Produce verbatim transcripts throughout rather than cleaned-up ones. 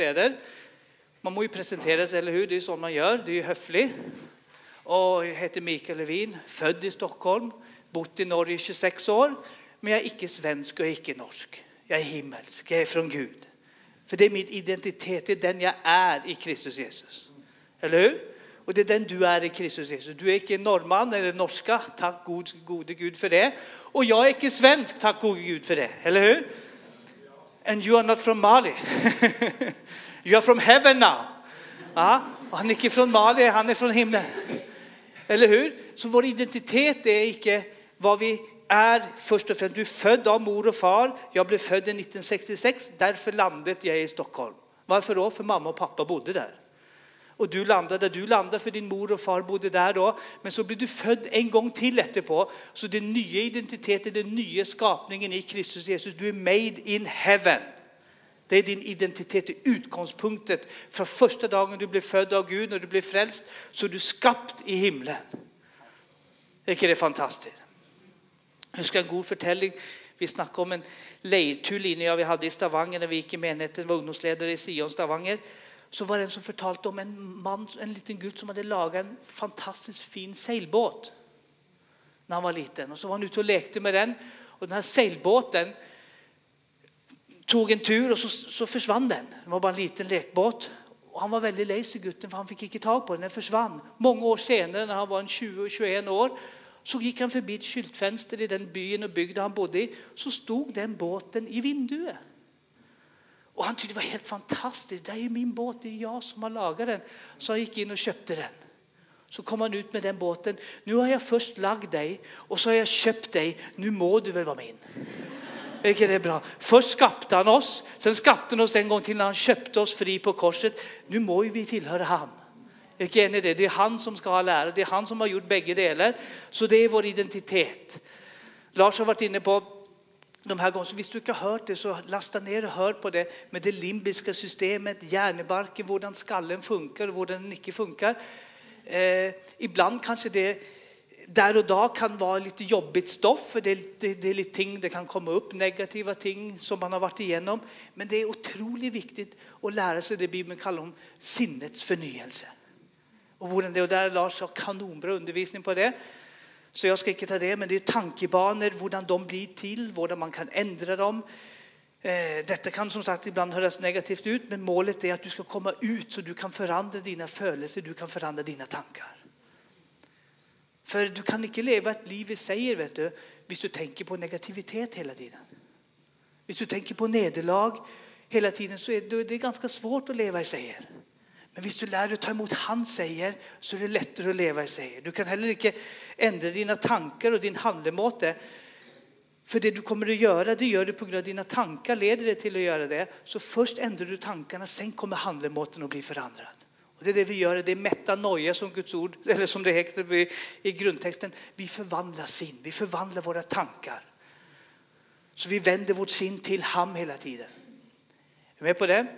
steder. Man må jo presentere seg, eller hur? Det er sånn man gjør. Det er jo høflig. Og jeg heter Mikael Levin, født i Stockholm, bott i Norge i tjueseks år, men jeg er ikke svensk og ikke norsk. Jeg er himmelsk, jeg er fra Gud. For det er min identitet, det er den jeg er i Kristus Jesus. Eller hur? Og det er den du er i Kristus Jesus. Du er ikke nordmann eller norska, takk gode, gode Gud for det. Og jeg er ikke svensk, takk gode Gud for det. Eller hur? And you are not from Mali. You are from heaven now. Ja, og han er ikke fra Mali, han er fra himmelen. Eller hur? Så vår identitet er ikke hva vi er først og fremst. Du er født av mor og far. Jeg ble født i nitten sekstiseks. Derfor landet jeg i Stockholm. Varför då? For mamma og pappa bodde der. Og du landet der du landet, for din mor og far bodde der da. Men så ble du født en gang til etterpå. Så den nye identiteten, den nye skapningen i Kristus Jesus. Du er made in heaven. Det er din identitet, det utgangspunktet. Fra første dagen du ble født av Gud, når du ble frelst, så er du skapt i himmelen. Er ikke det fantastisk? Jeg husker en god fortelling. Vi snakket om en leirtur linje vi hadde i Stavanger, når vi gikk i menigheten, var ungdomsleder i Sion Stavanger. Så var det en som fortalte om en mann, en liten gutt som hadde laget en fantastisk fin seilbåt når han var liten. Og så var han ute og lekte med den, og den her seilbåten tog en tur, og så, så forsvann den. Det var bare en liten lekbåt. Og han var veldig lei seg gutten, for han fikk ikke tag på den. Den forsvann. Mange år senere, når han var tjue til tjueen år, så gikk han forbi et skyltfenster i den byen og bygda han bodde i. Så stod den båten i vinduet. Og han tydde det var helt fantastisk. Det er min båt, det er jeg som har laget den. Så han gikk inn og kjøpte den. Så kom han ut med den båten. Nå har jeg først lagd deg, og så har jeg kjøpt deg. Nå må du vel være min. Er ikke det bra? Først skapte han oss, sen skapte han oss en gang til når han kjøpte oss fri på korset. Nå må vi tilhøre ham. Er ikke enig i det? Det er han som skal ha lære. Det er han som har gjort begge deler. Så det er vår identitet. Lars har vært inne på de her gångene. Så hvis du ikke har hørt det, så lasta ned og hør på det med det limbiske systemet, hjernebarken, hvordan skallen funker og hvordan den ikke funker. Eh, ibland kanskje det der og da kan være litt jobbigt stoff, for det, det, det er litt ting, det kan komme opp, negative ting som man har vært igjennom. Men det er utrolig viktig å lære seg det Bibelen kaller om sinnets fornyelse. Og hvordan det, og der Lars har kanonbra undervisning på det. Så jeg skal ikke ta det, men det er tankebaner, hvordan de blir til, hvordan man kan endre dem. Eh, dette kan som sagt ibland høres negativt ut, men målet er at du skal komme ut så du kan forandre dine følelser, du kan forandre dine tanker. For du kan ikke leve et liv i seier, vet du, hvis du tenker på negativitet hele tiden. Hvis du tenker på nederlag hele tiden, så er det, det er ganske svårt å leve i seier. Men hvis du lærer å ta imot hans seier, så er det lettere å leve i seier. Du kan heller ikke endre dine tanker og din handlemåte. For det du kommer å gjøre, det gjør du på grunn av dine tanker, leder det til å gjøre det. Så først endrer du tankene, sen kommer handlemåten å bli forandret. Och det är det vi gör, det är metanoia som Guds ord, eller som det heter i grundtexten. Vi förvandlar sin, vi förvandlar våra tankar. Så vi vänder vårt sin till ham hela tiden. Är du med på det?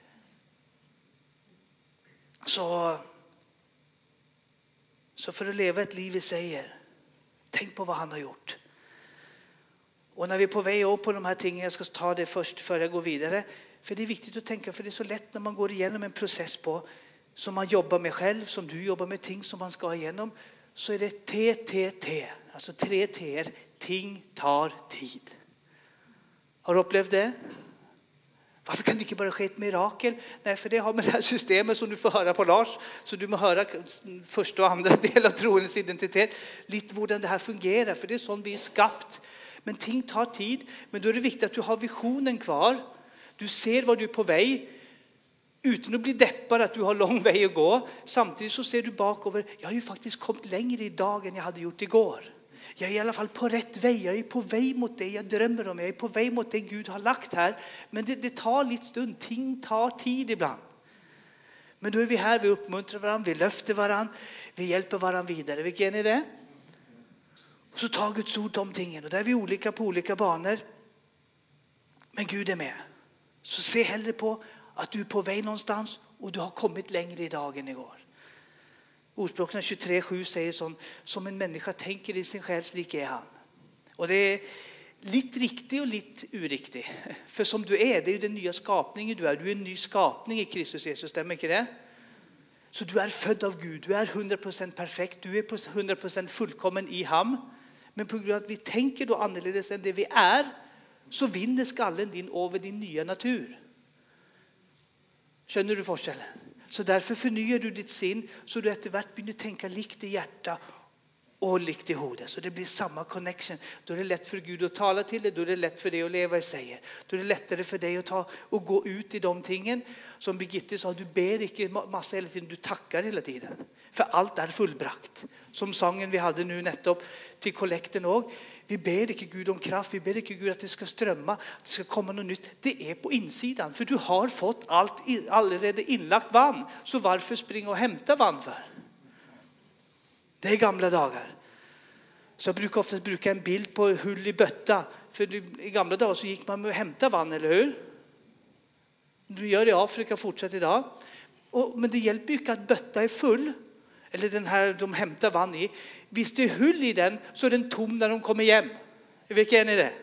Så, så för att leva ett liv i säger, tänk på vad han har gjort. Och när vi är på väg upp på de här tingen, jag ska ta det först för jag går vidare. För det är viktigt att tänka, för det är så lätt när man går igenom en process på som man jobbar med själv, som du jobbar med ting som man ska igenom, så är det T T T, alltså tre T-er, ting tar tid. Har du upplevt det? Varför kan det inte bara ske ett mirakel? Nej, för det har med det här systemet som du får höra på Lars, så du må höra första och andra del av troens identitet, lite hur det här fungerar, för det är sånt vi är skapt. Men ting tar tid, men då är det viktigt att du har visionen kvar. Du ser vad du är på väg, utan att bli deppad att du har lång väg att gå. Samtidigt så ser du bakover, jag har ju faktiskt kommit längre idag än jag hade gjort igår. Jag är i alla fall på rätt väg, jag är på väg mot det jag drömmer om. Jag är på väg mot det Gud har lagt här. Men det, det tar lite stund, ting tar tid ibland. Men då är vi här, vi uppmuntrar varandra, vi löfter varandra, vi hjälper varandra vidare. Vilken är det? Och så tar Guds ord om tingen. Och där är vi olika på olika banor. Men Gud är med. Så se hellre på att du är på väg någonstans och du har kommit längre idag än igår. Ordspråken tjugotre sju säger sån, som en människa tänker i sin själ, lik är han. Och det är litt riktig og litt uriktig. For som du er, det er jo den nye skapningen du er. Du er en ny skapning i Kristus Jesus, stemmer ikke det? Så du er født av Gud, du er hundre prosent perfekt, du er hundre prosent fullkommen i ham. Men på grunn av at vi tenker noe annerledes enn det vi er, så vinner skallen din over din nye natur. Skjønner du forskjellen? Så derfor fornyer du ditt sinn, så du etter hvert begynner å tenke likt i hjertet og likt i hodet. Så det blir samme connection. Da er det lett for Gud å tale til det, da er det lett for deg å leve i seier. Da er det lettere for deg å, ta, å gå ut i de tingene. Som Birgitte sa, du ber ikke masse hele tiden, du takker hele tiden. For alt er fullbrakt. Som sangen vi hadde nå nettopp til kollekten også. Vi ber ikke Gud om kraft, vi ber ikke Gud at det skal strømme, at det skal komme noe nytt. Det er på innsiden, for du har fått alt, allerede innlagt vann. Så hvorfor springe og hente vann for? Det er gamle dager. Så jeg bruker ofte bruke en bild på hull i bøtta. For i gamle dager så gikk man med å hente vann, eller hur? Du gjør det i Afrika fortsatt i dag. Og, men det hjelper ikke at bøtta er full, eller den her de henter vann i. Hvis det er hull i den, så er den tom når de kommer hjem. Er vi ikke enige i det?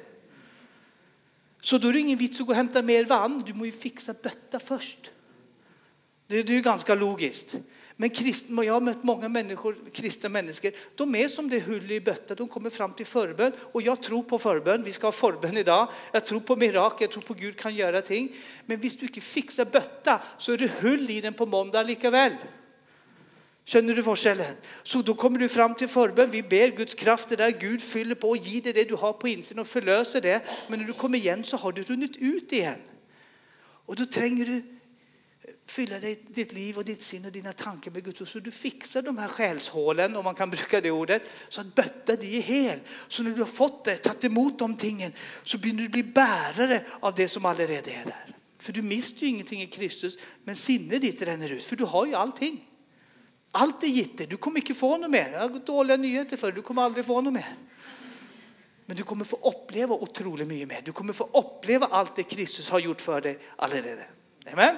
Så då är det ingen vits att gå och hämta mer vann. Du må ju fixa bötta först. Det, det är ju ganska logiskt. Men kristna, jag har mött många människor, kristna människor, de är som det hull i bötta. De kommer fram till förbön. Och jag tror på förbön. Vi ska ha förbön idag. Jag tror på mirakel. Jag tror på Gud kan göra ting. Men hvis du inte fixar bötta så är det hull i den på måndag likaväl. Känner du forskjellen? Så då kommer du fram till förbön. Vi ber Guds kraft det där. Gud fyller på och ger dig det du har på insidan och förlöser det. Men när du kommer igen så har du runnit ut igen. Och då tränger du fylla dig, ditt liv och ditt sinne och dina tankar med Guds ord. Så du fixar de här själshålen, om man kan bruka det ordet. Så att bötta det är hel. Så när du har fått det, tagit emot de tingen, så börjar du bli bärare av det som allerede är där. För du mister ju ingenting i Kristus, men sinnet ditt ränner ut. För du har ju allting. Allt är gitt dig. Du kommer inte få något mer. Jag har gått dåliga nyheter för. Du kommer aldrig få något mer. Men du kommer få uppleva otroligt mycket mer. Du kommer få uppleva allt det Kristus har gjort för dig allerede. Amen?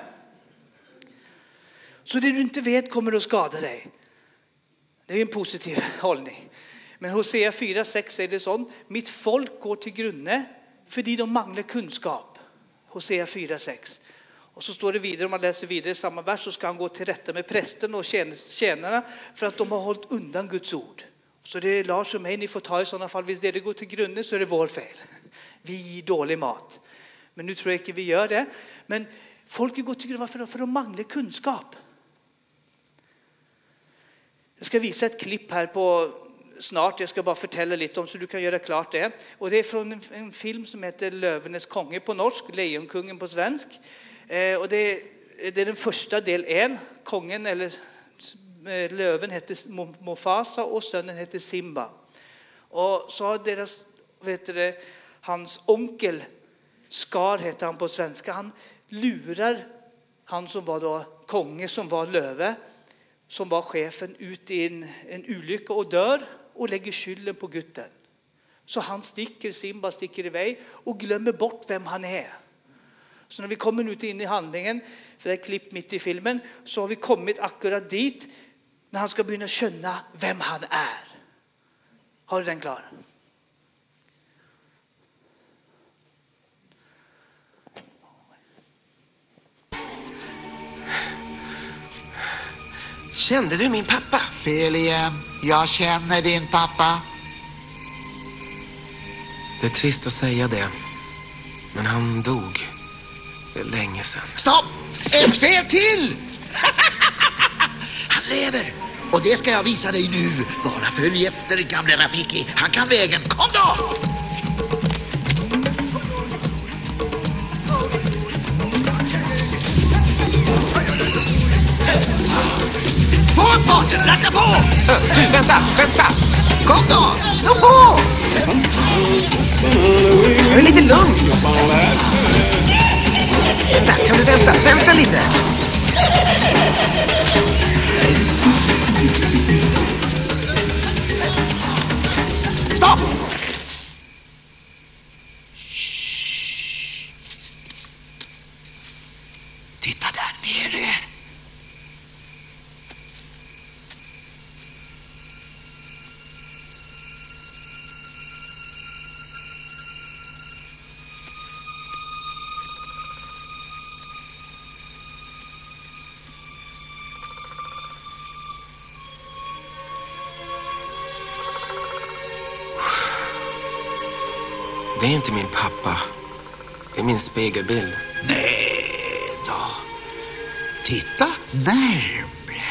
Så det du inte vet kommer att skada dig. Det är en positiv hållning. Men Hosea fyra sex är det sån. Mitt folk går till grunne för de manglar kunskap. Hosea fyra sex. Och så står det vidare, om man läser vidare i samma vers, så ska han gå till rätta med prästen och tjänarna för att de har hållit undan Guds ord. Så det är Lars och mig, ni får ta i sådana fall. Hvis det går till grunden så är det vår fel. Vi ger dålig mat. Men nu tror jag inte vi gör det. Men folk går till grunden, varför? För de manglar kunskap. Jag ska visa ett klipp här på snart. Jag ska bara fortälla lite om så du kan göra klart det. Och det är från en, en film som heter Løvenes konge på norsk, Lejonkungen på svensk. Eh, och det, det är den första del en. Kongen eller löven heter Mufasa och sönnen heter Simba. Och så har deras, vet du, hans onkel Scar heter han på svenska. Han lurar han som var då konge, som var löve, som var chefen, ut i en, en ulycka och dör och lägger skylden på gutten. Så han sticker, Simba sticker iväg och glömmer bort vem han är. Så när vi kommer ut in i handlingen, för det är klipp mitt i filmen, så har vi kommit akkurat dit när han ska börja skönna vem han är. Har du den klar? Kände du min pappa? Fel igen. Jag känner din pappa. Det är trist att säga det. Men han dog. Det är länge sedan. Stopp! Ett fel till! Han lever. Och det ska jag visa dig nu. Bara följ efter gamle Rafiki. Han kan vägen. Kom då! På farten! Racka på! Du, vänta! Vänta! Kom då! Slå på! Jag är lite lugn. Vänta, kan du vänta? Vänta lite. Stopp! Titta där nere. Det är inte min pappa. Det är min spegelbild. Nej då. Titta närmare.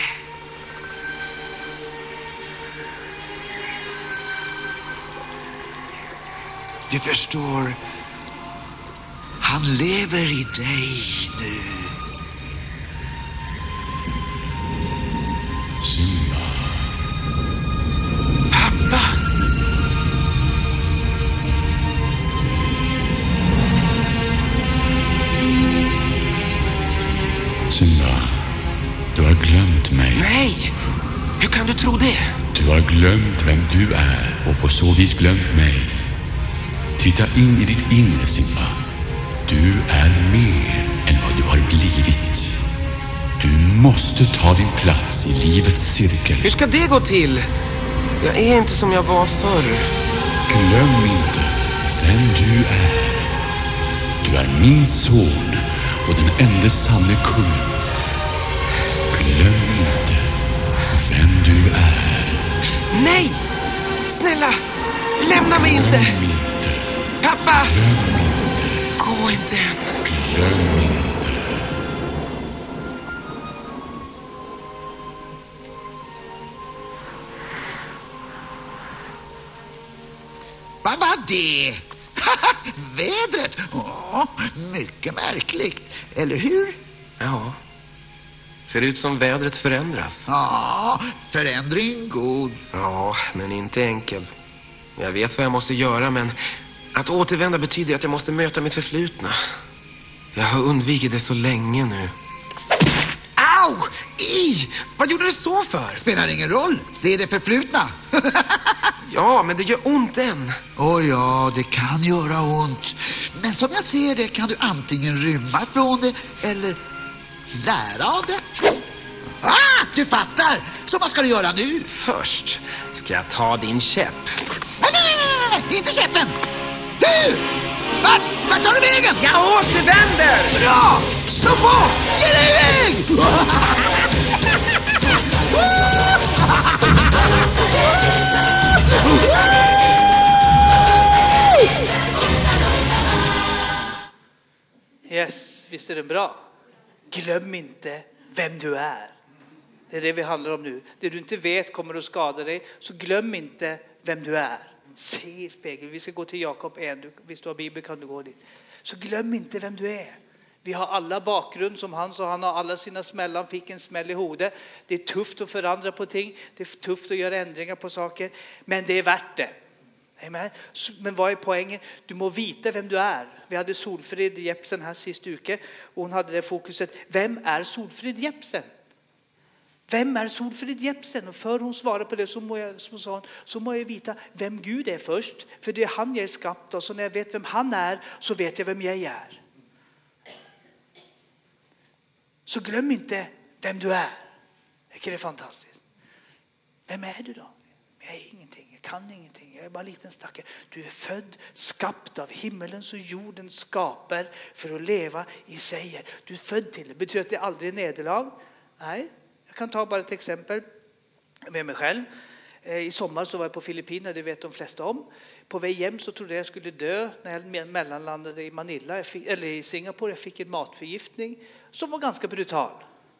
Du förstår, han lever i dig nu. Simba. Pappa! Simba, du har glömt mig. Nej! Hur kan du tro det? Du har glömt vem du är och på så vis glömt mig. Titta in i ditt inre, Simba. Du är mer än vad du har blivit. Du måste ta din plats i livets cirkel. Hur ska det gå till? Jag är inte som jag var förr. Glöm inte vem du är. Du är min son och den enda sanne kung. Glöm inte vem du är. Nej! Snälla, lämna mig inte! Glöm inte. Pappa! Glöm inte. Gå inte än. Glöm inte. Vad var det? Vädret? Åh, mycket märkligt. Eller hur? Ja. Ser ut som vädret förändras. Ja, förändring god. Ja, men inte enkel. Jag vet vad jag måste göra, men att återvända betyder att jag måste möta mitt förflutna. Jag har undvikit det så länge nu. Au! I! Vad gjorde du så för? Spelar ingen roll. Det är det förflutna. Ja, men det gör ont än. Åh oh ja, det kan göra ont. Men som jag ser det kan du antingen rymma från det eller lära av det. Ah, du fattar. Så vad ska du göra nu? Först ska jag ta din käpp. Nej, nej, nej, nej, inte käppen. Du! Vart, vart tar du vägen? Jag återvänder! Bra! Stå på! Ge dig iväg! Yes, visst är det bra. Glöm inte vem du är. Det är det vi handlar om nu. Det du inte vet kommer att skada dig. Så glöm inte vem du är. Se i spegeln. Vi ska gå till Jakob ett. Visst du har Bibeln kan du gå dit. Så glöm inte vem du är. Vi har alla bakgrund som han, så han har alla sina smällar. Han fick en smäll i hodet. Det är tufft att förändra på ting. Det är tufft att göra ändringar på saker. Men det är värt det. Amen. Men vad är poängen? Du må veta vem du är. Vi hade Solfrid Jepsen här sist uke. Och hon hade det fokuset. Vem är Solfrid Jepsen? Vem är Solfrid Jepsen? Och för hon svarade på det så må jag, så sa hon, så må jag veta vem Gud är först. För det är han jag är skapt. Och så när jag vet vem han är så vet jag vem jag är. Så glöm inte vem du är. Det är fantastiskt. Vem är du då? Jag är ingenting. Jag kan ingenting. Jag är bara en liten stackare. Du är född, skapt av himmelens och jordens skaper för att leva i sig. Du är född till det. Betyder att det aldrig är nederlag? Nej. Jag kan ta bara ett exempel med mig själv. I sommar så var jag på Filippinerna, det vet de flesta om. På väg hem så trodde jag jag skulle dö när jag mellanlandade i Manila, jag fick, eller i Singapore. Jag fick en matförgiftning som var ganska brutal.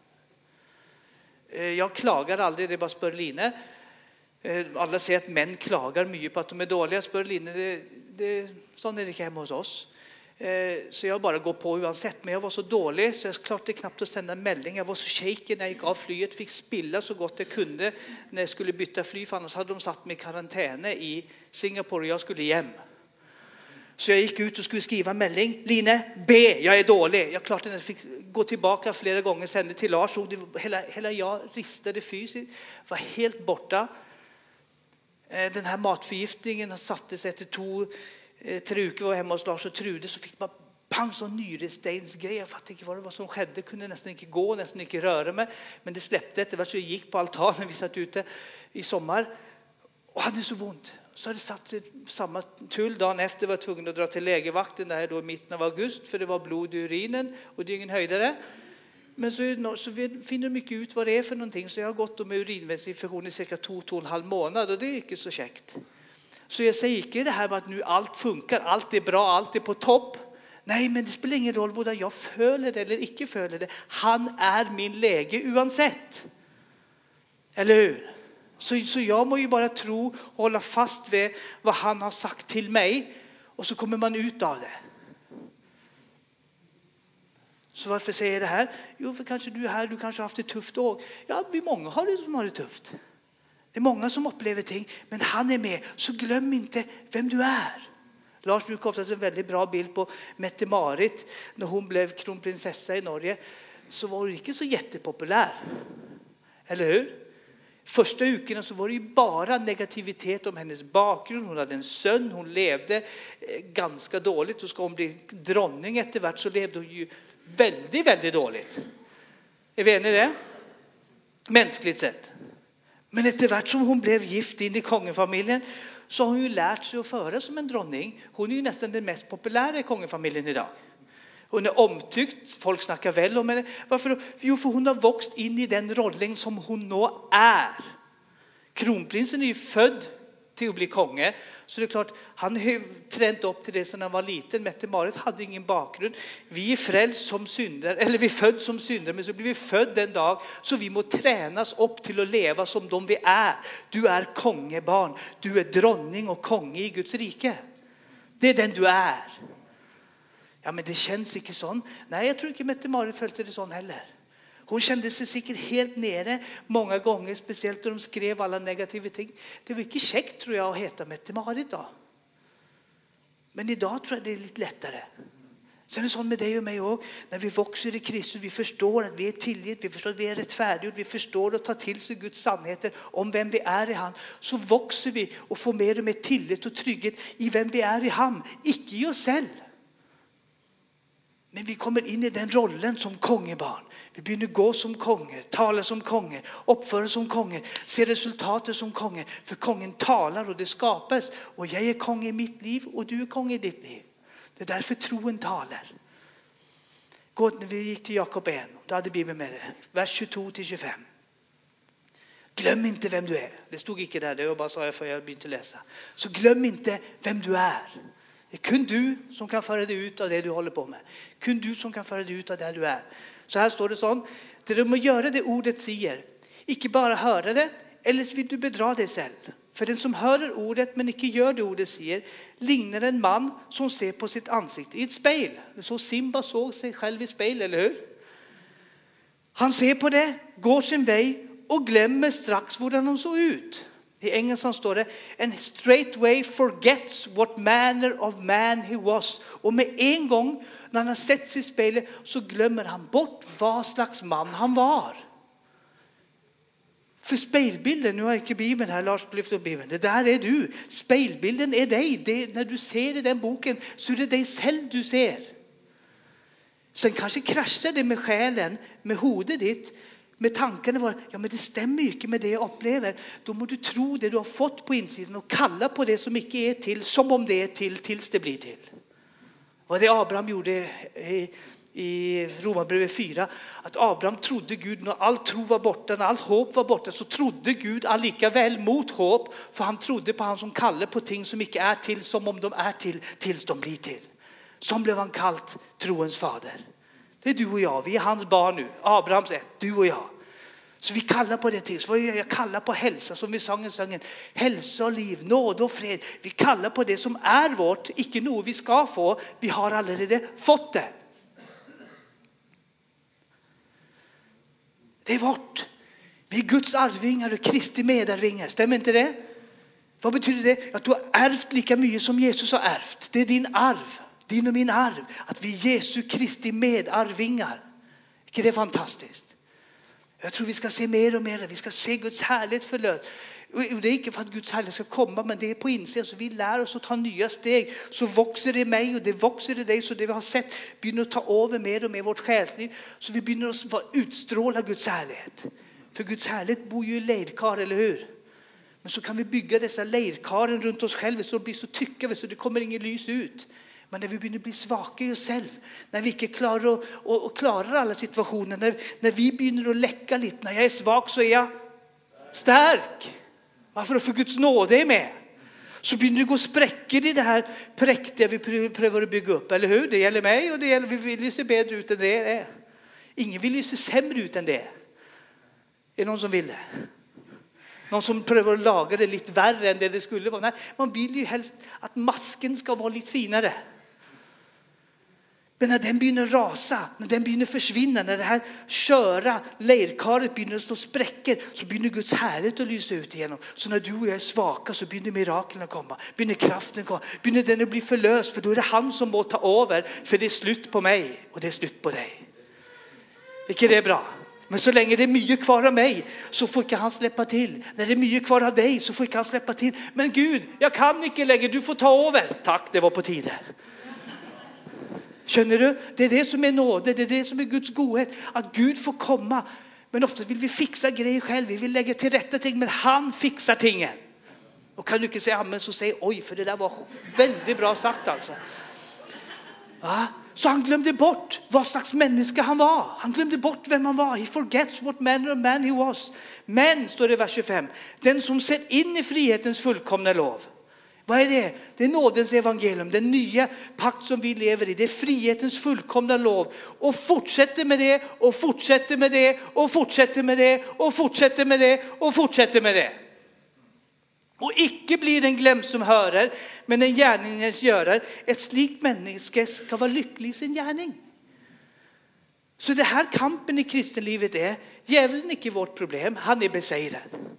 Jag klagar aldrig, det är bara spörline. Alla säger att män klagar mycket på att de är dåliga. Spörline, det, det, sånt är det inte hemma hos oss. Så jag bara går på oavsett. Men jag var så dålig så jag klarade knappt att sända en melding. Jag var så shaken när jag gick av flyget. Fick spilla så gott jag kunde när jag skulle byta fly. För annars hade de satt mig i karantän i Singapore och jag skulle hem. Så jag gick ut och skulle skriva en melding. Line, B, jag är dålig. Jag klarade när jag fick gå tillbaka flera gånger. Sände till Lars. Och det, hela, hela jag ristade fysiskt. Var helt borta. Den här matförgiftningen satte sig efter två... Truke var hemma hos Lars och Trude så fick man pang sån nyrestensgrej. Jag fattade inte vad det var som skedde. Kunde nästan inte gå, nästan inte röra mig. Men det släppte. Det var så jag gick på altanen. Vi satt ute i sommar och hade så ont. Så hade det satt sig samma tull. Dagen efter var jag tvungen att dra till lägervakten där då i mitten av augusti. För det var blod i urinen och det är ingen höjdare. Men så, så finner du mycket ut vad det är för någonting. Så jag har gått med urinvägsinfektion i cirka två, två och en halv månad. Och det är inte så käckt. Så jag säger inte det här med att nu allt funkar, allt är bra, allt är på topp. Nej, men det spelar ingen roll hvordan jag føler det eller inte føler det. Han är min läge uansett. Eller hur? Så, så jag må ju bara tro och hålla fast vid vad han har sagt till mig. Och så kommer man ut av det. Så varför säger jag det här? Jo, för kanske du är här, du kanske har haft ett tufft år. Ja, vi många har det som har det tufft. Det är många som upplever ting, men han är med. Så glöm inte vem du är. Lars brukar ofta se en väldigt bra bild på Mette-Marit. När hon blev kronprinsessa i Norge så var hon inte så jättepopulär. Eller hur? Första ukorna så var det ju bara negativitet om hennes bakgrund. Hon hade en son, hon levde ganska dåligt. Och ska hon bli dronning eftervart så levde hon ju väldigt, väldigt dåligt. Är vi eniga i det? Mänskligt sett. Men eftervart som hon blev gift in i kongefamiljen så har hon ju lärt sig att föra som en dronning. Hon är ju nästan den mest populära i kongefamiljen idag. Hon är omtyckt, folk snackar väl om henne. Varför då? Jo, för hon har vuxit in i den rollen som hon nå är. Kronprinsen är ju född till att bli konge. Så det är klart, han har tränat upp till det sedan han var liten. Mette-Marit hade ingen bakgrund. Vi är frälst som syndare, eller vi är född som syndare, men så blir vi född den dag. Så vi må tränas upp till att leva som de vi är. Du är kongebarn, du är dronning och konge i Guds rike. Det är den du är. Ja, men det känns inte sån. Nej, jag tror inte Mette-Marit följde det sån heller. Hon kände sig säkert helt nere många gånger, speciellt när de skrev alla negativa ting. Det var inte käckt tror jag att heta Mette-Marit då. Men idag tror jag det är lite lättare. Sen är det sånt med dig och mig också. När vi växer i Kristus, vi förstår att vi är tillgitt, vi förstår att vi är rättfärdiga, vi förstår att ta till sig Guds sannheter om vem vi är i han. Så växer vi och får mer och mer tillit och trygghet i vem vi är i han, icke i oss själv. Men vi kommer in i den rollen som kongebarn. Vi börjar gå som konger, tala som konger, uppföra som konger, se resultatet som konger. För kongen talar och det skapas. Och jag är kong i mitt liv och du är kong i ditt liv. Det är därför troen talar. Gå när vi gick till Jakob ett, då hade Bibeln med det. Vers tjugotvå till tjugofem. Glöm inte vem du är. Det stod inte där, det var bara så jag för jag började läsa. Så glöm inte vem du är. Det är kun du som kan föra dig ut av det du håller på med. Kun du som kan föra dig ut av det du är. Så här står det sånt. Det du må göra det ordet säger. Icke bara höra det, eller vill du bedra dig själv. För den som hör ordet men icke gör det ordet säger, liknar en man som ser på sitt ansikte i ett spegel. Så Simba såg sig själv i spegel, eller hur? Han ser på det, går sin väg och glömmer strax hur han såg ut. I engelskan står det, and straightway forgets what manner of man he was. Och med en gång när han har sett sig i spelet så glömmer han bort vad slags man han var. För spegelbilden, nu har jag inte Bibeln här, Lars lyfter upp Bibeln. Det där är du. Spegelbilden är dig. Det, när du ser i den boken så är det dig själv du ser. Sen kanske kraschar det med själen, med hodet ditt. Med tankarna var, ja men det stämmer mycket med det jag upplever. Då må du tro det du har fått på insidan och kalla på det som inte är till som om det är till tills det blir till. Och det Abraham gjorde i, i Romarbrevet fyra, att Abraham trodde Gud när allt tro var borta, när allt hopp var borta, så trodde Gud allika väl mot hopp, för han trodde på han som kallar på ting som inte är till som om de är till tills de blir till. Som blev han kallt troens fader. Det är du och jag, vi är hans barn nu. Abrahams ett, du och jag. Så vi kallar på det till. Så jag kallar på hälsa, som vi sang i sången. Hälsa och liv, nåd och fred. Vi kallar på det som är vårt, icke något vi ska få. Vi har allerede fått det. Det är vårt. Vi är Guds arvingar och Kristi medarvingar. Stämmer inte det? Vad betyder det? Att du har ärvt lika mycket som Jesus har ärvt. Det är din arv. Din och min arv. Att vi är Jesu Kristi medarvingar. Är det fantastiskt? Jag tror vi ska se mer och mer. Vi ska se Guds härlighet förlöt. Det är inte för att Guds härlighet ska komma, men det är på insidan. Så vi lär oss att ta nya steg. Så växer det i mig och det växer i dig. Så det vi har sett börjar ta över mer och mer vårt själsliv. Så vi börjar att utstråla Guds härlighet. För Guds härlighet bor ju i leirkar, eller hur? Men så kan vi bygga dessa leirkaren runt oss själva så de blir så tycka så det kommer ingen lys ut. Men när vi börjar bli svaka i oss själv, när vi inte klarar och, och, och klarar alla situationer, när, när vi börjar att läcka lite, när jag är svag så är jag stark. Varför? För Guds nåde är med. så begynner det gå sprekker i det här präktiga vi prövar att bygga upp. Eller hur? Det gäller mig och det gäller, vi vill ju se bättre ut än det är. Ingen vill ju se sämre ut än det. Är det någon som vill det? Någon som prövar att laga det lite värre än det det skulle vara. Nej, man vill ju helst att masken ska vara lite finare. Men när den börjar rasa, när den börjar försvinna, när det här köra leirkaret börjar stå spräcker, så börjar Guds härlighet att lysa ut igenom. Så när du och jag är svaka så börjar miraklerna komma, börjar kraften komma, börjar den att bli förlöst, för då är det han som må ta över, för det är slut på mig och det är slut på dig. Vilket det är bra. Men så länge det är mycket kvar av mig så får inte han släppa till. När det är mycket kvar av dig så får inte han släppa till. Men Gud, jag kan inte längre, du får ta över. Tack, det var på tiden. Känner du? Det är det som är nåde, det är det som är Guds godhet. Att Gud får komma. Men ofta vill vi fixa grejer själv, vi vill lägga till rätta ting, men han fixar tingen. Och kan du inte säga amen så säg oj, för det där var väldigt bra sagt alltså. Va? Så han glömde bort vad slags människa han var. Han glömde bort vem han var. He forgets what manner of man he was. Men, står det i vers tjugofem, den som ser in i frihetens fullkomna lov. Vad är det? Det är nådens evangelium, den nya pakt som vi lever i. Det är frihetens fullkomna lov. Och fortsätter med det, och fortsätter med det, och fortsätter med det, och fortsätter med det, och fortsätter med det. Och icke blir den glömd som hörer, men en gärningens görare. Ett slikt människa ska vara lycklig i sin gärning. Så det här kampen i kristenlivet är, djävulen är inte vårt problem, han är besegrad.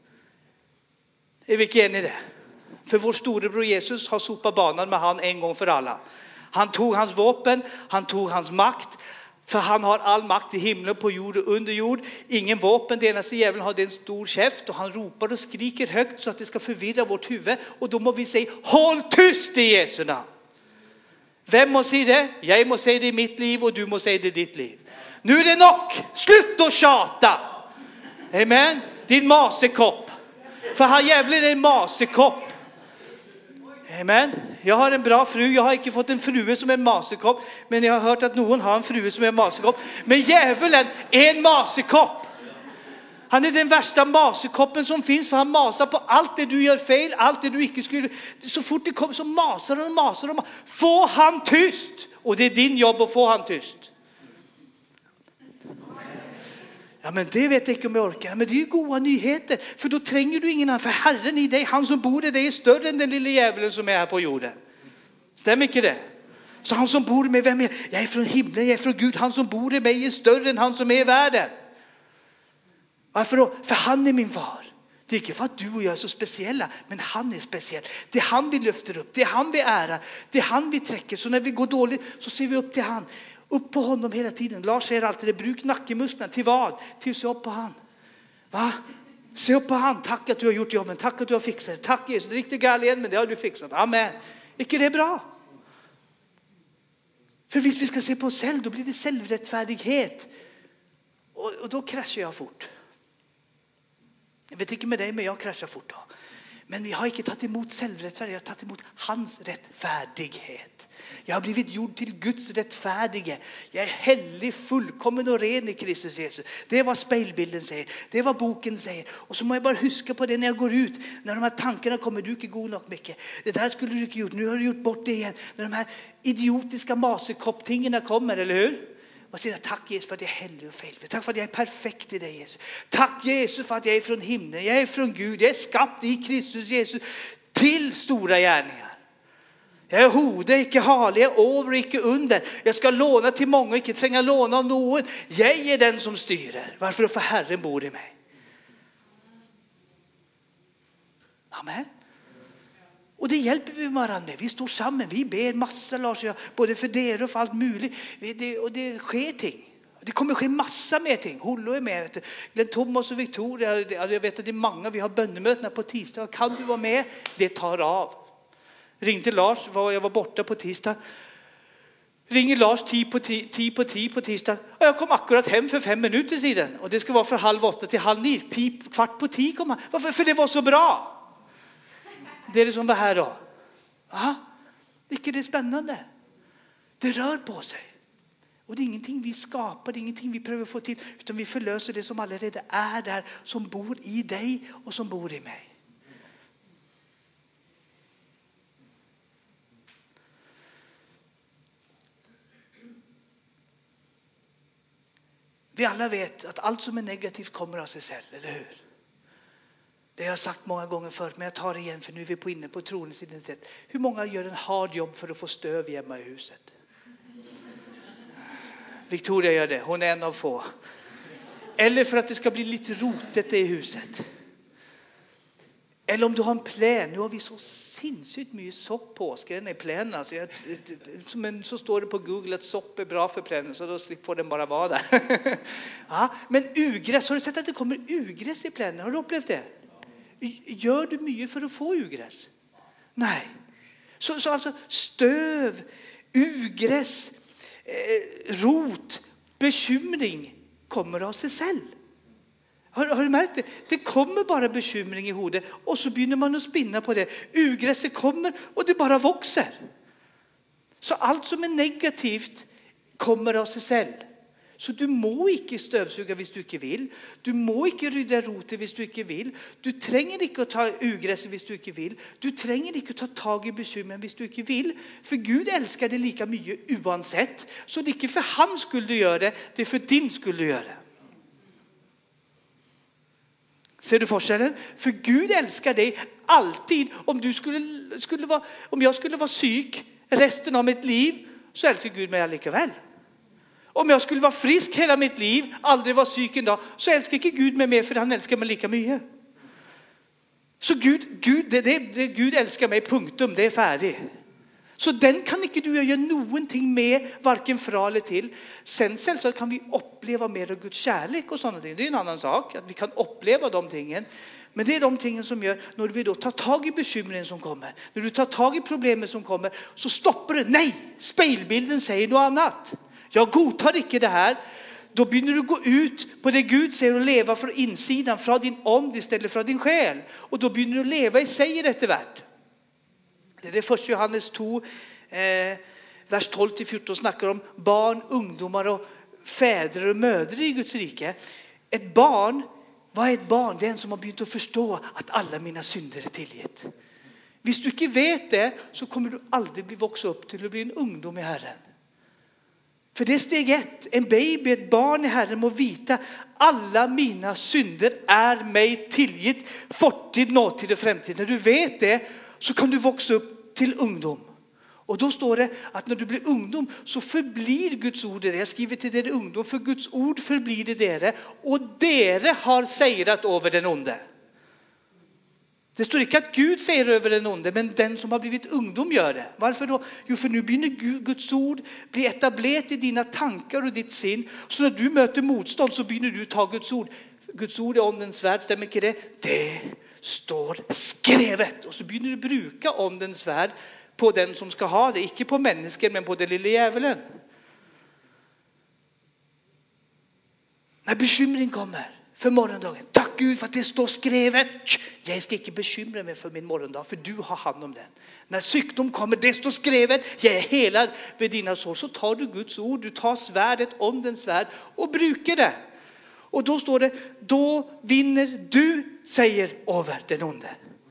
Är vi inte eniga i det? För vår storebror Jesus har sopat banan med han en gång för alla. Han tog hans vapen, han tog hans makt. För han har all makt i himlen, på jord och under jord. Ingen vapen, det enaste djävulen har det en stor käft. Och han ropar och skriker högt så att det ska förvirra vårt huvud. Och då må vi säga, håll tyst i Jesu namn. Vem må säga det? Jag må säga det i mitt liv och du må säga det i ditt liv. Nu är det nog, slut och tjata. Amen, din masekopp. För han djävulen är en masekopp. Amen. Jag har en bra fru. Jag har inte fått en fru som är en masekopp. Men jag har hört att någon har en fru som är en masekopp. Men djävulen är en masekopp. Han är den värsta masekoppen som finns. För han masar på allt det du gör fel. Allt det du inte skulle. Så fort det kommer så masar han och masar och masar. Få han tyst. Och det är din jobb att få han tyst. Ja, men det vet jag inte om jag orkar. Men det är ju goda nyheter. För då tränger du ingen annan. För Herren i dig, han som bor i dig, är större än den lilla djävulen som är här på jorden. Stämmer inte det? Så han som bor i mig, vem är? Jag är från himlen, jag är från Gud. Han som bor i mig är större än han som är i världen. Varför då? För han är min far. Det är inte för att du och jag är så speciella, men han är speciell. Det är han vi lyfter upp, det är han vi ärar, det är han vi träcker. Så när vi går dåligt så ser vi upp till han. Upp på honom hela tiden. Lars säger alltid det. Bruk nackemusklerna. Till vad? Till att se upp på han. Va? Se upp på han. Tack att du har gjort jobben. Tack att du har fixat det. Tack Jesus. Det är riktigt gal igen, men det har du fixat. Amen. Är det bra? För visst vi ska se på oss själv, då blir det självrättfärdighet. Och, och då kraschar jag fort. Jag vet inte med dig, men jag kraschar fort då. Men vi har inte tagit emot självrättfärdighet, jag har tagit emot hans rättfärdighet. Jag har blivit gjord till Guds rättfärdige. Jag är hellig, fullkommen och ren i Kristus Jesus. Det är vad spejlbilden säger. Det är vad boken säger. Och så må jag bara huska på det när jag går ut. När de här tankarna kommer, du är inte god nog mycket. Det där skulle du inte gjort, nu har du gjort bort det igen. När de här idiotiska masekopptingarna kommer, eller hur? Och säger tack Jesus för att jag är hellig och fel. Tack för att jag är perfekt i dig Jesus. Tack Jesus för att jag är från himlen. Jag är från Gud. Jag är skapt i Kristus Jesus till stora gärningar. Jag är hode, icke hale, jag är över, icke under. Jag ska låna till många, icke tränga låna av någon. Jag är den som styrer. Varför? För Herren bor i mig. Amen. Och det hjälper vi varandra med. Vi står samman. Vi ber massa, Lars och jag, både för er och för allt möjligt. Det, och det sker ting. Det kommer ske massa mer ting. Hollo är med. Den Thomas och Victoria. Jag vet att det är många. Vi har bönemötena på tisdag. Kan du vara med? Det tar av. Ringde Lars. Jag var borta på tisdag. Ringer Lars tio på tio, tio på tio på tisdag. Och jag kom akkurat hem för fem minuter sedan. Och det ska vara från halv åtta till halv nio. Tio, kvart på tio kom han. Varför? För det var så bra. Det är det som var här då. Ja, det är det spännande. Det rör på sig. Och det är ingenting vi skapar, det är ingenting vi prövar få till. Utan vi förlöser det som allerede är där. Som bor i dig och som bor i mig. Vi alla vet att allt som är negativt kommer av sig själv, eller hur? Det har jag sagt många gånger förut, men jag tar det igen för nu är vi på inne på troens identitet. Hur många gör en hard jobb för att få stöv hemma i huset? Victoria gör det, hon är en av få. Eller för att det ska bli lite rotet i huset. Eller om du har en plän. Nu har vi så sinnssykt mycket sopp på oss. Den är plän. Alltså jag, men så står det på Google att sopp är bra för plänen. Så då får den bara vara där. Ja, men ugräs. Har du sett att det kommer ugräs i plänen? Har du upplevt det? Gör du mycket för att få ugräs? Nej. Så, så alltså stöv, ugräs, eh, rot, bekymring kommer av sig själv. Har, har du märkt det? Det kommer bara bekymring i hodet och så börjar man att spinna på det. Ugräset kommer och det bara växer. Så allt som är negativt kommer av sig själv. Så du må ikke støvsuga hvis du ikke vil. Du må ikke rydde rotet hvis du ikke vil. Du trenger ikke å ta ugresset hvis du ikke vil. Du trenger ikke å ta tag i bekymringen hvis du ikke vil. For Gud elsker det like mye uansett. Så det er ikke for hans skyld du gjør det, det er for din skyld du gjør det. Ser du forskjellen? For Gud elsker deg alltid. Om, du skulle, skulle være, om jeg skulle være syk resten av mitt liv, så elsker Gud meg allikevel. Om jag skulle vara frisk hela mitt liv, aldrig vara syk en dag, så älskar inte Gud mig mer för han älskar mig lika mycket. Så Gud, Gud, det, det, det, Gud älskar mig, punktum, det är färdigt. Så den kan inte du göra någonting med, varken fra eller till. Sen så kan vi uppleva mer av Guds kärlek och sådana ting. Det är en annan sak, att vi kan uppleva de tingen. Men det är de tingen som gör, när vi då tar tag i bekymren som kommer, när du tar tag i problemen som kommer, så stoppar du. Nej, speilbilden säger något annat. Jag godtar inte det här. Då börjar du gå ut på det Gud säger och leva från insidan, från din ånd istället för din själ. Och då börjar du leva i sig rätt värld. Det är det första Johannes två, eh, vers tolv till fjorton snackar om barn, ungdomar och fäder och mödrar i Guds rike. Ett barn, vad är ett barn? Det är en som har börjat att förstå att alla mina synder är tillgitt. Hvis du inte vet det, så kommer du aldrig bli vuxen upp till att bli en ungdom i Herren. För det är steg ett. En baby, ett barn i Herren må vita alla mina synder är mig tillgitt. Fortid, nåtid och framtid. När du vet det så kan du växa upp till ungdom. Och då står det att när du blir ungdom så förblir Guds ord det. Jag skriver till er ungdom, för Guds ord förblir det dere. Och dere har sejrat över den onde. Det står inte att Gud säger över den onde, men den som har blivit ungdom gör det. Varför då? Jo, för nu börjar Guds ord bli etablerat i dina tankar och ditt sin. Så när du möter motstånd så börjar du ta Guds ord. Guds ord är åndens värld, stämmer inte det? Det står skrevet. Och så börjar du bruka åndens värld på den som ska ha det. Inte på människan, men på den lilla djävulen. När bekymring kommer för morgondagen. Tack Gud för att det står skrevet. Jag ska inte bekymra mig för min morgondag, för du har hand om den. När sjukdom kommer, det står skrevet. Jag är helad vid dina sår. Så tar du Guds ord, du tar svärdet, åndens svärd och brukar det. Och då står det, då vinner du, säger över den onde.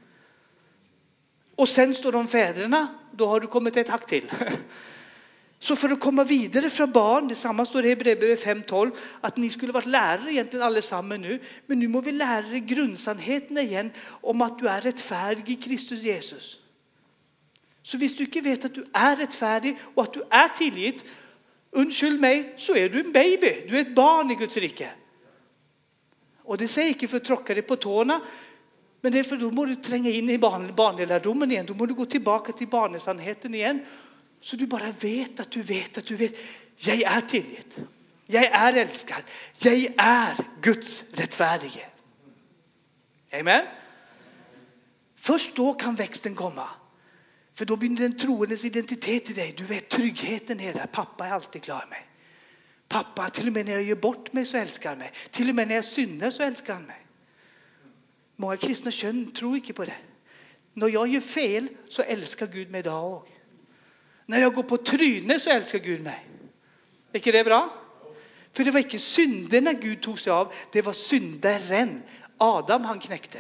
Och sen står de fäderna, då har du kommit ett hack till. Så för att komma vidare från barn, det samma står i Hebreerbrevet fem tolv, att ni skulle varit lärare egentligen allesammans nu, men nu må vi lära er grundsannheten igen om att du är rättfärdig i Kristus Jesus. Så hvis du inte vet att du är rättfärdig och att du är tillgitt, undskyld mig, så är du en baby, du är ett barn i Guds rike. Och det säger inte för att tråcka dig på tårna, men det är för då må du tränga in i barn, barnlärdomen igen, då må du gå tillbaka till barnesannheten igen. Så du bara vet att du vet att du vet. Jag är tillgitt. Jag är älskad. Jag är Guds rättfärdige. Amen. Först då kan växten komma. För då blir den troendes identitet i dig. Du vet tryggheten är där. Pappa är alltid klar med mig. Pappa, till och med när jag gör bort mig så älskar han mig. Till och med när jag synder så älskar han mig. Många kristna kön tror inte på det. När jag gör fel så älskar Gud mig idag också. När jag går på tryne så älskar Gud mig. Är inte det bra? För det var inte synderna Gud tog sig av. Det var syndaren. Adam han knäckte.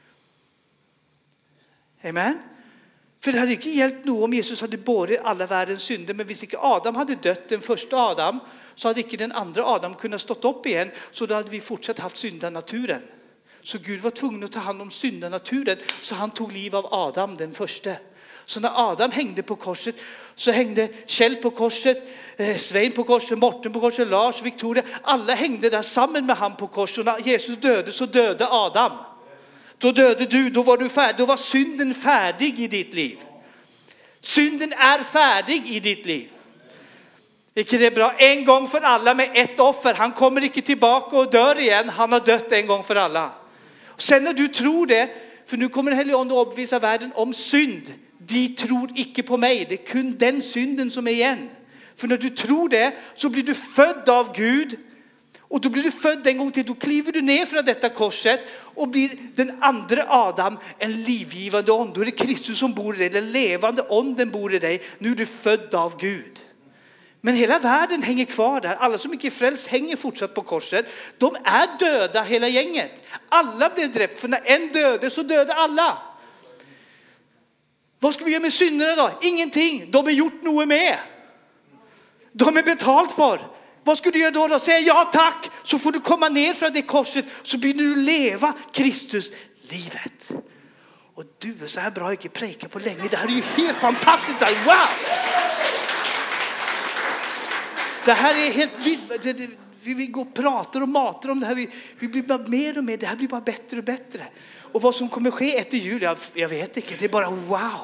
Amen. För det hade inte hjälpt nog om Jesus hade båret alla världens synder. Men hvis inte Adam hade dött, den första Adam, så hade inte den andra Adam kunnat stått upp igen, så då hade vi fortsatt haft syndanaturen. Så Gud var tvungen att ta hand om syndanaturen, så han tog liv av Adam den första. Så när Adam hängde på korset, så hängde Kjell på korset, eh, Svein på korset, Morten på korset, Lars, Victoria. Alla hängde där samman med han på korset. Och när Jesus döde, så döde Adam. Då döde du, då var du färdig. Då var synden färdig i ditt liv. Synden är färdig i ditt liv. Ikke det är bra? En gång för alla med ett offer. Han kommer inte tillbaka och dör igen. Han har dött en gång för alla. Och sen när du tror det, för nu kommer den helige Ande att uppvisa världen om synd. De tror ikke på mig. Det är kun den synden som är igen. För när du tror det, så blir du född av Gud. Och då blir du född en gång till. Då kliver du ner från detta korset och blir den andra Adam, en livgivande ånd. Då är det Kristus som bor i dig. Den levande ånden bor i dig. Nu är du född av Gud. Men hela världen hänger kvar där. Alla som inte är frälst hänger fortsatt på korset. De är döda hela gänget. Alla blev dräpt. För när en döde, så döde alla. Vad ska vi göra med synderna då? Ingenting. De är gjort något med. De är betalt för. Vad ska du göra då? då? Säga ja tack. Så får du komma ner från det korset. Så blir du leva Kristus livet. Och du är så här bra. Jag inte preka på länge. Det här är ju helt fantastiskt. Wow! Det här är helt vitt. Vi vill gå och prata och mata om det här. Vi, vi blir bara mer och mer. Det här blir bara bättre och bättre. Och vad som kommer ske efter jul, jag, jag vet inte. Det är bara wow.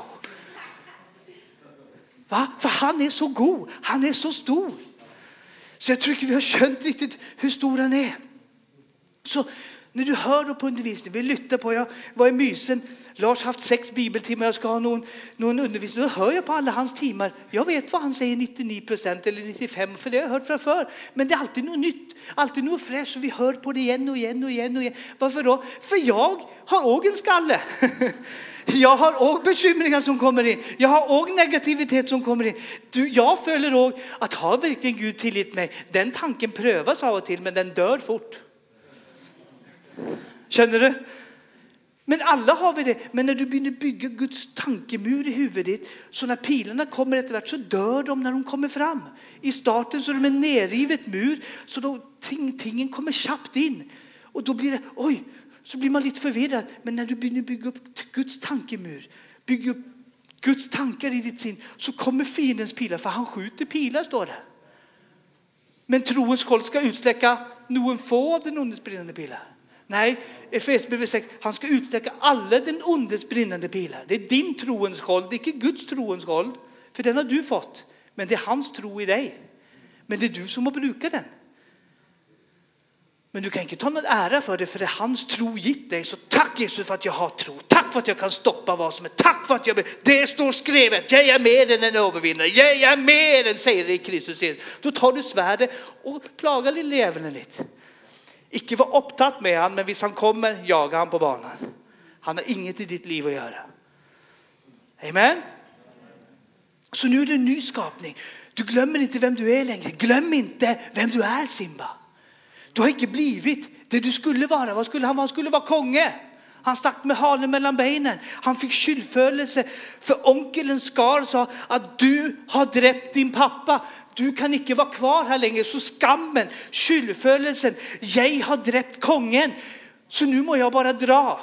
Va? För han är så god. Han är så stor. Så jag tror inte vi har känt riktigt hur stor han är. Så när du hör då på undervisning, vi lyssnar på, jag var i Mysen. Lars har haft sex bibeltimmar, jag ska ha någon, någon undervisning. Då hör jag på alla hans timmar. Jag vet vad han säger, nittionio procent eller nittiofem, för det har jag hört från förr. Men det är alltid något nytt, alltid något fräscht, och vi hör på det igen och igen och igen och igen. Varför då? För jag har också en skalle. Jag har också bekymringar som kommer in. Jag har också negativitet som kommer in. Du, jag följer också att har verkligen Gud tillit mig. Den tanken prövas av och till, men den dör fort. Känner du? Men alla har vi det. Men när du börjar bygga Guds tankemur i huvudet, så när pilarna kommer efterhvert, så dör de när de kommer fram. I starten så är det en nerrivet mur, så då ting, tingen kommer snabbt in. Och då blir det, oj, så blir man lite förvirrad. Men när du börjar bygga upp Guds tankemur, bygga upp Guds tankar i ditt sin, så kommer fiendens pilar, för han skjuter pilar, står det. Men troens skål ska utsläcka någon få av den ondes brinnande pilar. Nej, Efesierbrevet sex, han ska utsläcka alla den ondes brinnande pilar. Det är din troens skål, det är inte Guds troens skål. För den har du fått. Men det är hans tro i dig. Men det är du som har brukat den. Men du kan inte ta någon ära för det, för det är hans tro gitt dig. Så tack Jesus för att jag har tro. Tack för att jag kan stoppa vad som är. Tack för att jag... Det står skrivet. Jag är mer än en övervinnare. Jag är mer än säger i Kristus. Då tar du svärdet och plagar lilla djävulen lite. Icke var upptatt med han, men hvis han kommer, jagar han på banan. Han har inget i ditt liv att göra. Amen. Så nu är det en ny skapning. Du glömmer inte vem du är längre. Glöm inte vem du är, Simba. Du har inte blivit det du skulle vara. Vad skulle han vara? Han skulle vara konge. Han stack med halen mellan benen. Han fick skyldförelse. För onkeln Skar sa att du har dräpt din pappa. Du kan inte vara kvar här längre. Så skammen, skyldförelsen. Jag har dräpt kongen. Så nu må jag bara dra.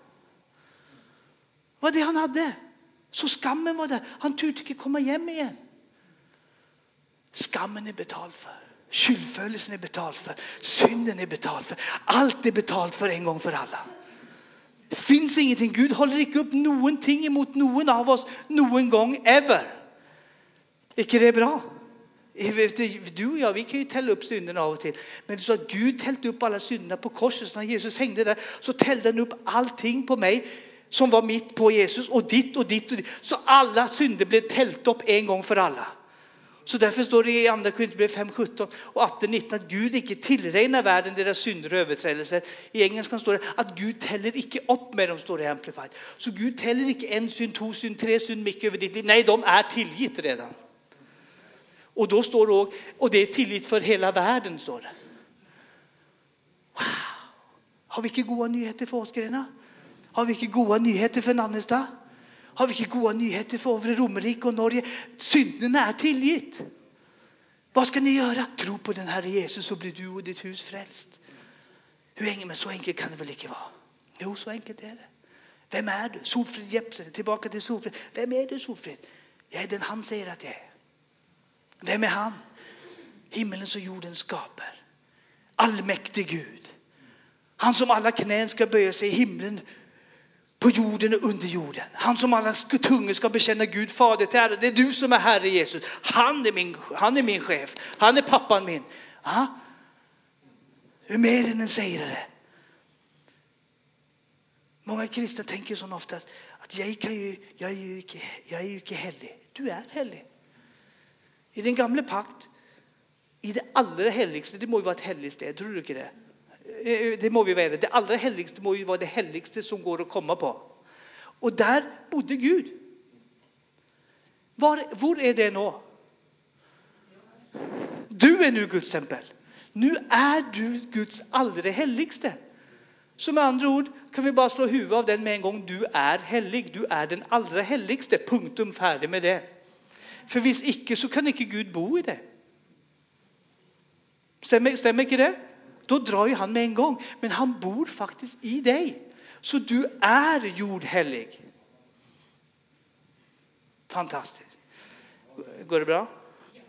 Vad det han hade. Så skammen var där. Han turte inte komma hem igen. Skammen är betald för. Skyldförelsen är betald för. Synden är betald för. Allt är betalt för en gång för alla. Det finns ingenting. Gud håller inte upp någonting emot någon av oss någon gång ever. Är det bra? Du och jag, vi kan ju tälla upp synderna av och till. Men så att Gud tällde upp alla synderna på korset. Så när Jesus hängde där, så tällde han upp allting på mig som var mitt på Jesus. Och ditt och ditt och ditt. Så alla synder blev tällt upp en gång för alla. Så därför står det i andra Korinthierbrevet fem sjutton och arton nitton att Gud inte tillregnar världen deras synder och överträdelser. I engelskan står det att Gud täller inte upp med dem, står det i Amplified. Så Gud täller inte en synd, två synd, tre synd mycket över ditt liv. Nej, de är tillgitt redan. Och då står det, och det är tillgitt för hela världen, står det. Wow! Har vi inte goda nyheter för oss, Grena? Har vi inte goda nyheter för Nannestad? Har vi inte goda nyheter för Övre Romerike och Norge? Synderna är tillgitt. Vad ska ni göra? Tro på den Herre Jesus så blir du och ditt hus frälst. Hur enkelt, men så enkelt kan det väl inte vara? Jo, så enkelt är det. Vem är du? Solfrid Jepsen, tillbaka till Solfrid. Vem är du, Solfrid? Jag är den han säger att jag är. Vem är han? Himmelens och jorden skapar. Allmäktig Gud. Han som alla knän ska böja sig i himlen, på jorden och under jorden. Han som alla tungor ska bekänna Gud fader till ära. Det är du som är Herre Jesus. Han är min, han är min chef. Han är pappan min. Ja? Hur mer än en säger det? Många kristna tänker så oftast att jag, kan ju, jag, är ju inte, jag är ju inte hellig. Du är hellig. I den gamla pakt, i det allra helligste, det må ju vara ett helligt sted, tror du inte det? Det må vi veta. Det allra helligste må ju vara det helligste som går att komma på. Och där bodde Gud. Var, var är det nu? Du är nu Guds tempel. Nu är du Guds allra helligste. Så med andra ord kan vi bara slå huvudet av den med en gång. Du är hellig. Du är den allra helligste. Punktum, färdig med det. För hvis ikke så kan inte Gud bo i det. Stämmer, stämmer inte det? Då drar ju han med en gång. Men han bor faktiskt i dig. Så du är jordhellig. Fantastiskt. Går det bra?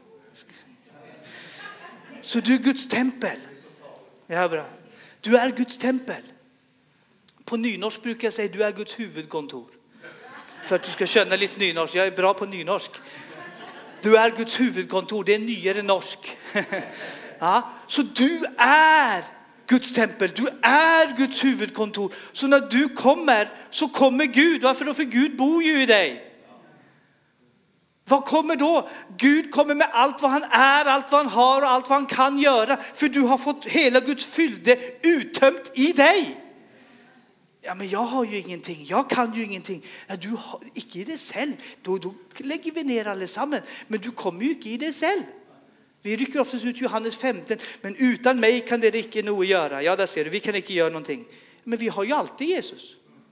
Så du är Guds tempel. Ja, bra. Du är Guds tempel. På nynorsk brukar jag säga du är Guds huvudkontor. För att du ska känna lite nynorsk. Jag är bra på nynorsk. Du är Guds huvudkontor. Det är nyare norsk. Ja, så du är Guds tempel. Du är Guds huvudkontor. Så när du kommer så kommer Gud. Varför då? För Gud bor ju i dig. Vad kommer då? Gud kommer med allt vad han är, allt vad han har och allt vad han kan göra. För du har fått hela Guds fylde uttömt i dig. Ja, men jag har ju ingenting. Jag kan ju ingenting. Ja, du har inte i dig själv. Då, då lägger vi ner allesammans. Men du kommer ju inte i dig själv. Vi rycker oftast ut Johannes femton. Men utan mig kan det inte något göra. Ja, där ser du. Vi kan inte göra någonting. Men vi har ju alltid Jesus.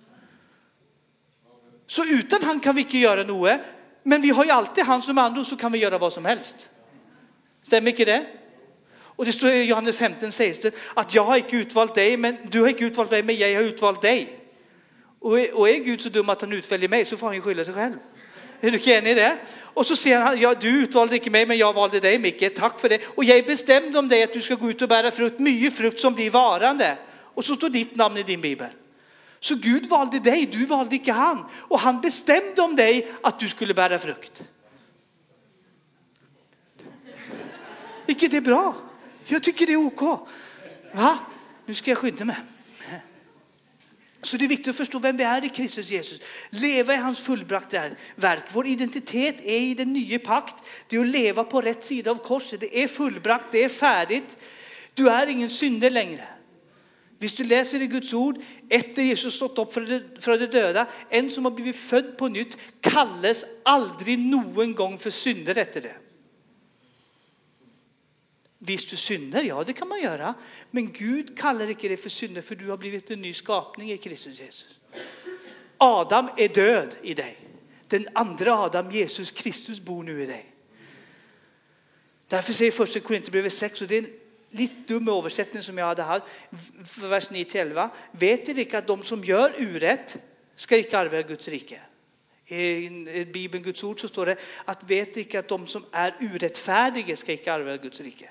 Så utan han kan vi inte göra något. Men vi har ju alltid han som andra, så kan vi göra vad som helst. Stämmer inte det? Och det står i Johannes femton sägs det att jag har inte utvalt dig, men du har inte utvalt dig, men jag har utvalt dig. Och är, och är Gud så dum att han utväljer mig, så får han ju skylla sig själv. Är du enig i det? Och så säger han, ja, du utvalde inte mig, men jag valde dig, Micke. Tack för det. Och jag bestämde om dig att du ska gå ut och bära frukt, mycket frukt som blir varande. Och så står ditt namn i din bibel. Så Gud valde dig, du valde inte han. Och han bestämde om dig att du skulle bära frukt. Vilket är bra. Jag tycker det är ok. Va? Nu ska jag skynda mig. Så det är viktigt att förstå vem vi är i Kristus Jesus. Leva i hans fullbrakta verk. Vår identitet är i den nya pakt. Det är att leva på rätt sida av korset. Det är fullbrakt, det är färdigt. Du är ingen synder längre. Hvis du läser i Guds ord, efter Jesus stått upp från de döda, en som har blivit född på nytt kallas aldrig någon gång för synder efter det. Hvis du synder, ja det kan man göra. Men Gud kallar inte det för synder, för du har blivit en ny skapning i Kristus Jesus. Adam är död i dig. Den andra Adam, Jesus Kristus, bor nu i dig. Därför säger första Korinthierbrevet sex, och det är en lite dum översättning som jag hade haft, vers nio till elva. Vet ni inte att de som gör urätt ska inte arva Guds rike? I Bibeln, Guds ord, så står det att vet inte att de som är urättfärdiga ska inte arva Guds rike.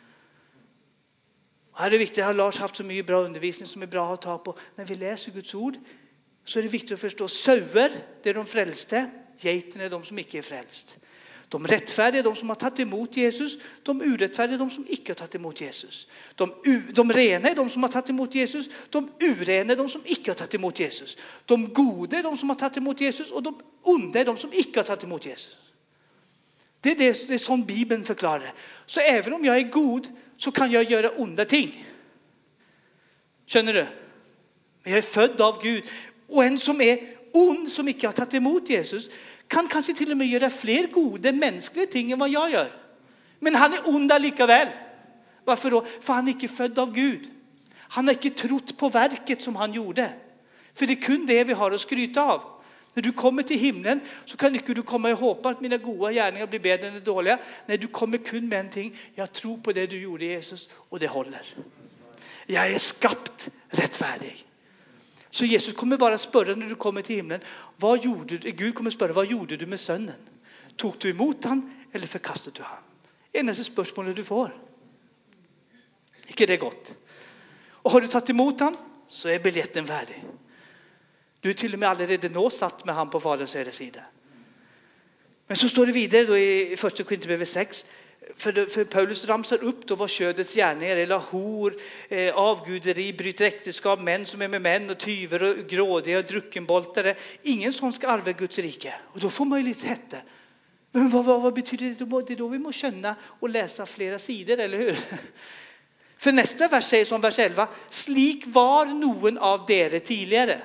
Och här är det viktigt, har Lars haft så mycket bra undervisning som är bra att ta på. När vi läser Guds ord så är det viktigt att förstå sauer, det är de frälste, geiten är de som inte är frälst. De rättfärdiga, de som har tagit emot Jesus. De urättfärdiga, de som inte har tagit emot Jesus. De, de rena är de som har tagit emot Jesus. De urena är de som inte har tagit emot Jesus. De goda är de som har tagit emot Jesus. Och de onda är de som inte har tagit emot Jesus. Det är det, det är som Bibeln förklarar. Så även om jag är god så kan jag göra onda ting. Känner du? Men jag är född av Gud. Och en som är ond, som inte har tagit emot Jesus, kan kanske till och med göra fler goda mänskliga ting än vad jag gör. Men han är onda lika väl. Varför då? För han är inte född av Gud. Han har inte trott på verket som han gjorde. För det är kun det vi har att skryta av. När du kommer till himlen så kan inte du komma och hoppa att mina goda gärningar blir bättre än de dåliga. Nej, du kommer kun med en ting. Jag tror på det du gjorde, Jesus, och det håller. Jag är skapt rättfärdig. Så Jesus kommer bara spöra när du kommer till himlen. Vad gjorde du? Gud kommer spöra, vad gjorde du med sönnen? Tog du emot han eller förkastade du han? Enaste spörsmålet du får. Ikke det gott? Och har du tagit emot han så är biljetten färdig. Du är till och med allerede nå satt med han på faderns högra sida. Men så står det vidare då i första Korinthierbrevet sex. För, för Paulus ramsar upp då vad ködets gärningar, eller hor, eh, avguderi, bryter äktenskap, män som är med män och tyver och grådiga och druckenboltare. Ingen sån ska arva Guds rike. Och då får man ju lite hette. Men vad, vad, vad betyder det? Det är då vi måste känna och läsa flera sidor, eller hur? För nästa vers säger som vers elva. Slik var någon av dere tidigare.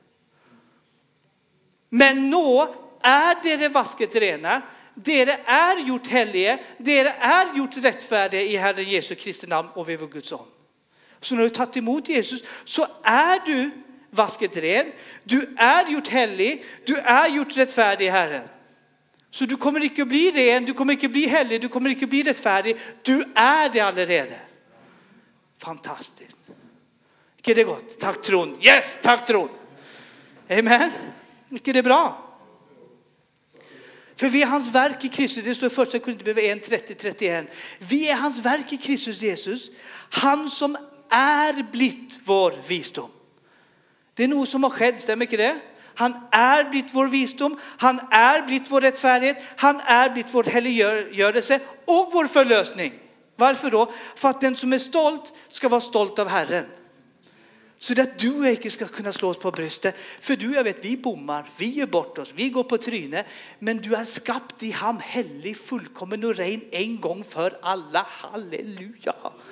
Men nå är dere vasket rena. Dere är gjort helige. Dere är gjort rättfärdiga i Herren Jesu Kristi namn och vid vår Guds son. Så när du tagit emot Jesus så är du vasket ren. Du är gjort helig. Du är gjort rättfärdig i Herren. Så du kommer inte att bli ren. Du kommer inte att bli helig. Du kommer inte att bli rättfärdig. Du är det allerede. Fantastiskt. Ikke det gott? Tack tron. Yes, tack tron. Amen. Ikke det bra? För vi är hans verk i Kristus. Det står i första Korinthierbrevet ett, trettio, trettioen. Vi är hans verk i Kristus Jesus. Han som är blitt vår visdom. Det är något som har skett, stämmer inte det? Han är blitt vår visdom. Han är blitt vår rättfärdighet. Han är blitt vår helliggörelse och vår förlösning. Varför då? För att den som är stolt ska vara stolt av Herren. Så att du och jag ska kunna slå oss på bröstet. För du, jag vet, vi bommar, vi gör bort oss, vi går på tryne. Men du är skapt i ham, hellig, fullkommen och ren en gång för alla. Halleluja.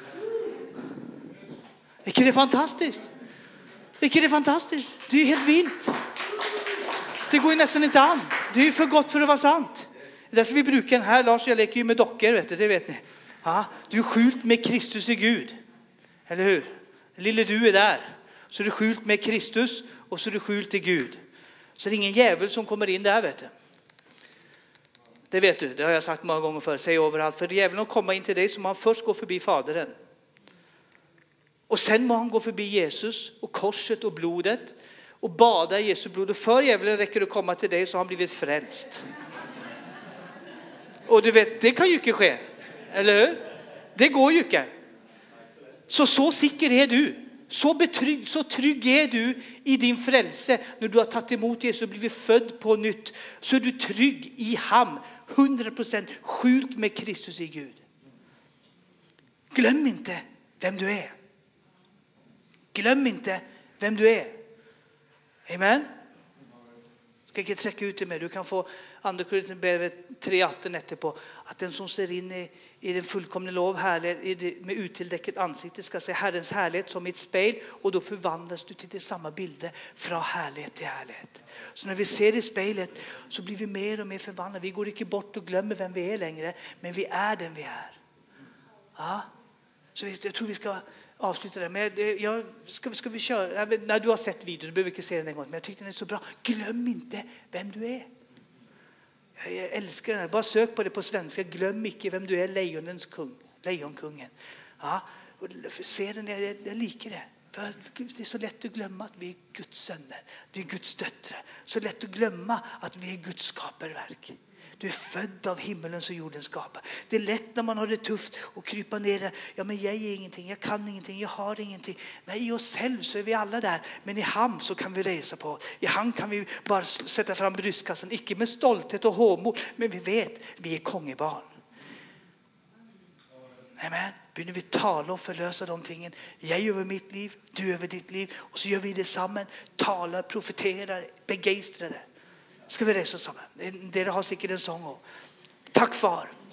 Är inte det fantastiskt? Är inte det fantastiskt? Det är helt vilt. Det går ju nästan inte an. Det är ju för gott för att vara sant. Därför vi brukar här, Lars, jag leker ju med dockor, vet du, det vet ni. Ja, du är skjult med Kristus i Gud. Eller hur? Lille du är där. Så är du skjult med Kristus och så är du skjult i Gud. Så det är ingen jävel som kommer in där, vet du. Det vet du, det har jag sagt många gånger förr. Säg överallt. För djävulen att komma in till dig så må han först gå förbi Faderen. Och sen må han gå förbi Jesus och korset och blodet. Och bada i Jesu blod. Och för djävulen räcker det att komma till dig så har han blivit frälst. Och du vet, det kan ju inte ske. Eller hur? Det går ju inte. Så så sikker är du. Så betrygg, så trygg är du i din frälse. När du har tagit emot Jesus och blivit född på nytt. Så är du trygg i ham. hundra procent skjult med Kristus i Gud. Glöm inte vem du är. Glöm inte vem du är. Amen. Jag ska inte träcka ut det med. Du kan få andra Korinthierbrevet tre arton etterpå. Att den som ser in i, i den fullkomne lov härlighet med uttildekket ansikte ska se Herrens härlighet som i ett spejl. Och då förvandlas du till det samma bilder från härlighet till härlighet. Så när vi ser i spejlet så blir vi mer och mer förvandlade. Vi går inte bort och glömmer vem vi är längre. Men vi är den vi är. Ja. Så jag tror vi ska avsluta det. Men jag, ska, ska vi köra? När du har sett videon, du behöver inte se den en gång. Men jag tyckte den är så bra. Glöm inte vem du är. Jag älskar den här. Bara sök på det på svenska. Glöm inte vem du är. Lejonens kung. Lejonkungen. Ja, se den, jag, jag liker det. Det är så lätt att glömma att vi är Guds söner. Det är Guds döttrar. Så lätt att glömma att vi är Guds skaperverk. Du är född av himmelens och jordens skapare. Det är lätt när man har det tufft och krypa ner där. Ja, men jag är ingenting, jag kan ingenting, jag har ingenting. Nej, i oss själv så är vi alla där. Men i ham så kan vi resa på. I ham kan vi bara sätta fram bröstkassen. Icke med stolthet och håmod. Men vi vet, vi är kongebarn. Amen. Börjar vi tala och förlösa de tingen. Jag över mitt liv, du över ditt liv. Och så gör vi det samman. Talar, profeterar, begeistrade. Ska vi resa oss samman? Dere har säkert en sång. Tack far.